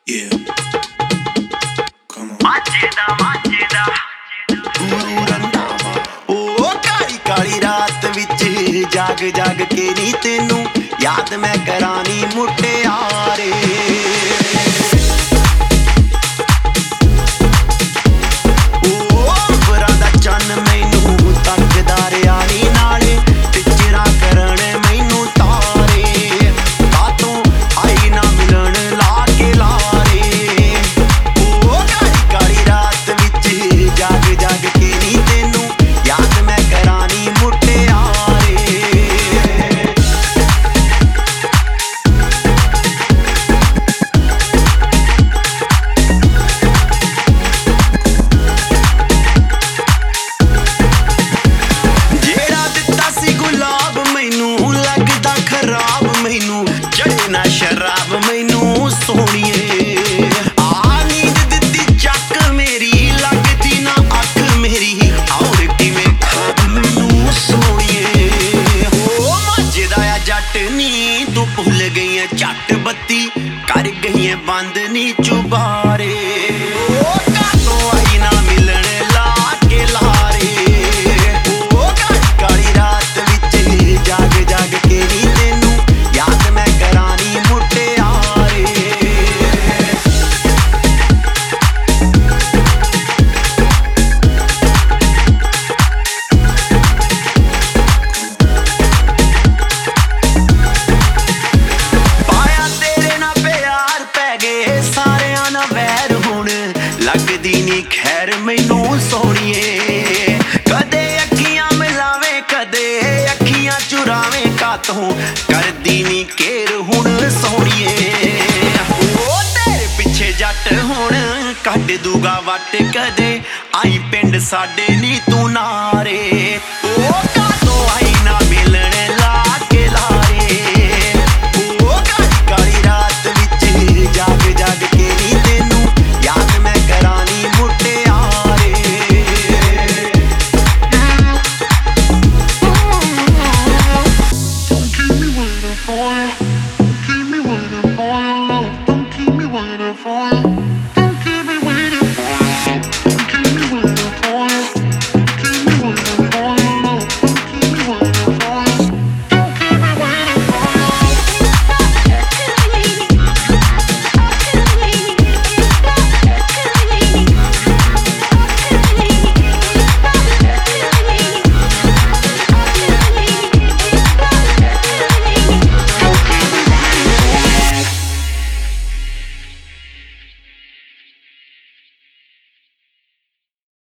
Yeah. Come on. ਮਾਝੇ ਦਾ ਗੁਰੂ ਰੰਧਾਵਾ ਓ ਕਾਲੀ ਕਾਲੀ ਰਾਤ ਵਿੱਚ ਜਾਗ ਜਾਗ ਕੇ ਨੀ ਤੈਨੂੰ ਯਾਦ ਮੈਂ ਕਰਾਨੀ ਮੁਟਿਆਰੇ शराब मैनू सोहणीए आ नींद दित्ती चक मेरी लगदी ना अख मेरी और किवें खाब मैनू सोहणीए ओ माझे दा जट नी तू भुल गई है झट बत्ती कर गई है बंद नी चुबारे ओ कातों आई ना मिलन ला के लारे ओ काली रात विच जाग जाग के नी तैनू याद मैं करानी लगदी नी खैर मैनू सोहणीए कदे अखियां मिलावे कदे अखियां चुरावे कातों करदी नी केर हुण सोहणीए ओ तेरे पिछे जट हुण कढ दूगा वट कदे आई पिंड साडे नी तू नारे ओ